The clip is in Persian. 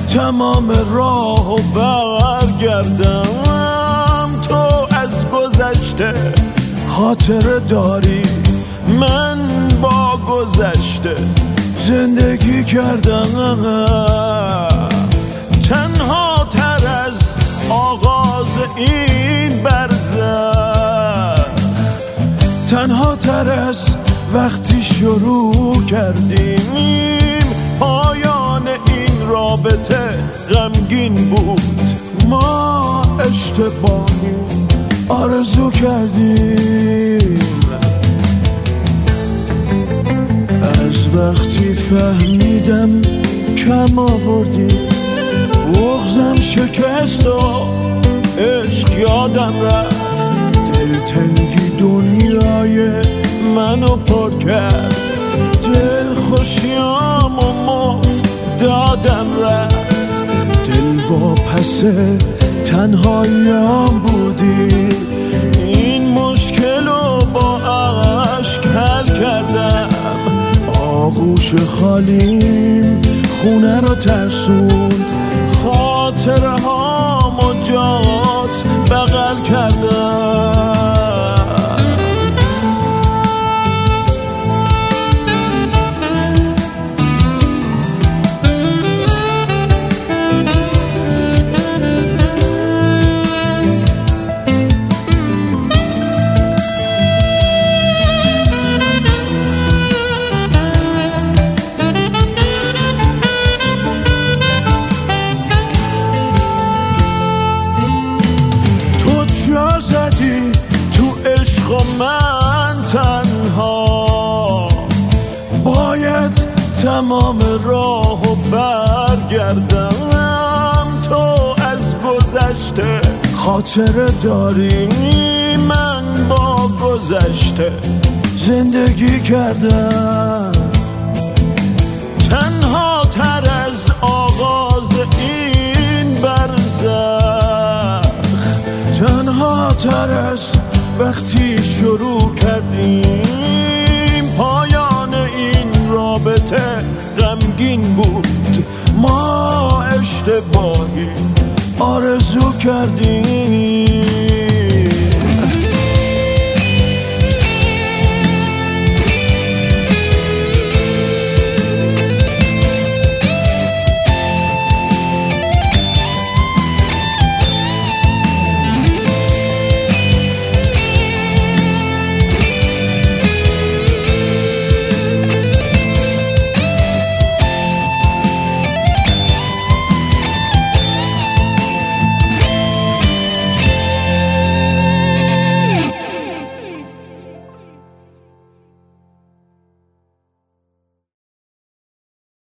تمام راه و برگردم. تو از گذشته خاطره داری، من با گذشته زندگی کردم. تنها تر از آغاز این برزخ، تنها تر از وقتی شروع کردیم. پایان این رابطه غمگین بود، ما اشتباهی آرزو کردیم. از وقتی فهمیدم کم آوردی، بغضم شکست و عشق یادم رفت. دلتنگی دنیای منو پر کرد، دل خوشیام و مفت دادم رفت. دل واپس تنهاییام بودی، این مشکلو با عشق حل کردم. آغوش خالیم خونه رو ترسوند، خاطره هامو جات بغل کردم. من تنها باید تمام راه و برگردم. تو از گذشته خاطره داری، من با گذشته زندگی کردم. تنها تر از آغاز این برزخ، تنها تر از وقتی شروع کردیم. پایان این رابطه غمگین بود، ما اشتباهی آرزو کردیم.